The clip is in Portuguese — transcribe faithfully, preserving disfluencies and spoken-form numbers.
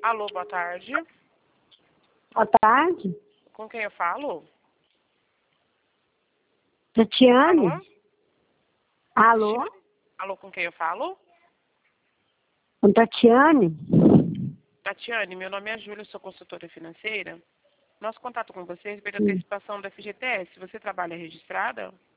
Alô, boa tarde. Boa tarde. Com quem eu falo? Tatiane? Alô? Alô? Alô, com quem eu falo? Com Tatiane? Tatiane, meu nome é Júlia, sou consultora financeira. Nosso contato com você é a respeito da Sim. antecipação da F G T S. Você trabalha registrada?